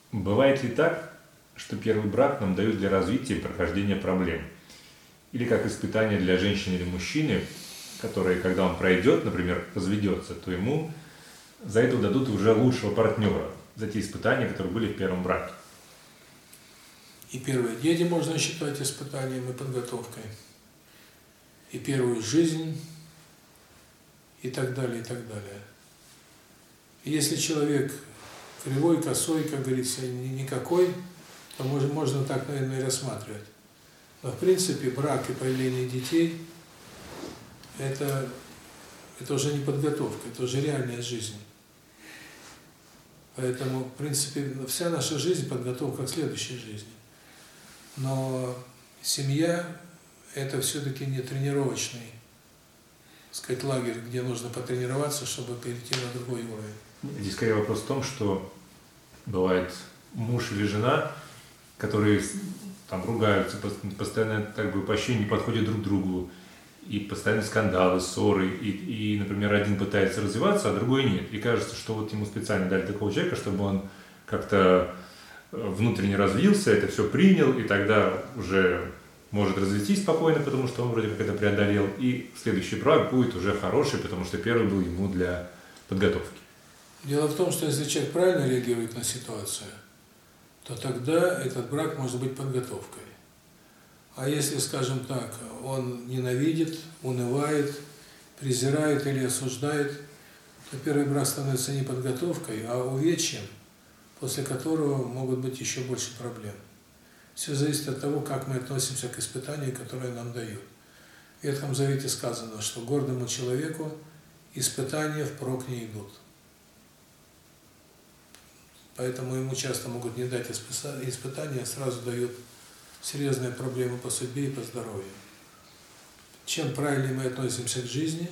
Бывает ли так, что первый брак нам дают для развития и прохождения проблем? Или как испытание для женщины или мужчины, которые, когда он пройдет, например, разведется, то ему за это дадут уже лучшего партнера, за те испытания, которые были в первом браке? И первые дети можно считать испытанием и подготовкой, и первую жизнь, и так далее, и так далее. И если человек кривой, косой, как говорится, никакой, то можно так, наверное, и рассматривать. Но в принципе брак и появление детей – это уже не подготовка, это уже реальная жизнь. Поэтому, в принципе, вся наша жизнь – подготовка к следующей жизни. Но семья – это все-таки не тренировочный, так сказать, лагерь, где нужно потренироваться, чтобы перейти на другой уровень. Здесь скорее вопрос в том, что бывает муж или жена, которые там ругаются, постоянно так бы почти не подходят друг к другу, и постоянно скандалы, ссоры, и, например, один пытается развиваться, а другой нет. И кажется, что вот ему специально дали такого человека, чтобы он как-то внутренне развился, это все принял, и тогда уже может развестись спокойно, потому что он вроде как это преодолел, и следующий брак будет уже хороший, потому что первый был ему для подготовки. Дело в том, что если человек правильно реагирует на ситуацию, то тогда этот брак может быть подготовкой. А если, скажем так, он ненавидит, унывает, презирает или осуждает, то первый брак становится не подготовкой, а увечьем, после которого могут быть еще больше проблем. Все зависит от того, как мы относимся к испытанию, которое нам дают. В Ветхом Завете сказано, что гордому человеку испытания впрок не идут. Поэтому ему часто могут не дать испытания, сразу дают серьезные проблемы по судьбе и по здоровью. Чем правильнее мы относимся к жизни,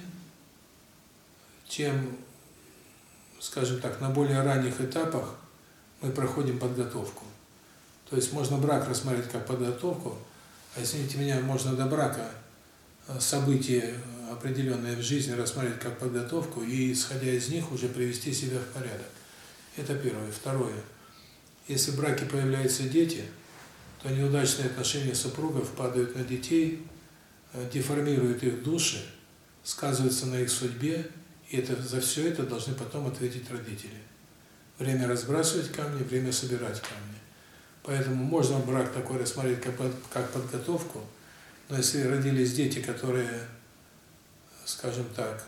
тем, скажем так, на более ранних этапах мы проходим подготовку. То есть можно брак рассмотреть как подготовку, а извините меня, можно до брака события, определенные в жизни, рассмотреть как подготовку и, исходя из них, уже привести себя в порядок. Это первое. Второе. Если в браке появляются дети, то неудачные отношения супругов падают на детей, деформируют их души, сказываются на их судьбе, и за все это должны потом ответить родители. Время разбрасывать камни, время собирать камни. Поэтому можно брак такой рассмотреть как подготовку, но если родились дети, которые, скажем так,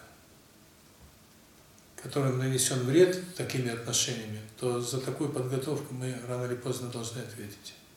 которым нанесен вред такими отношениями, то за такую подготовку мы рано или поздно должны ответить.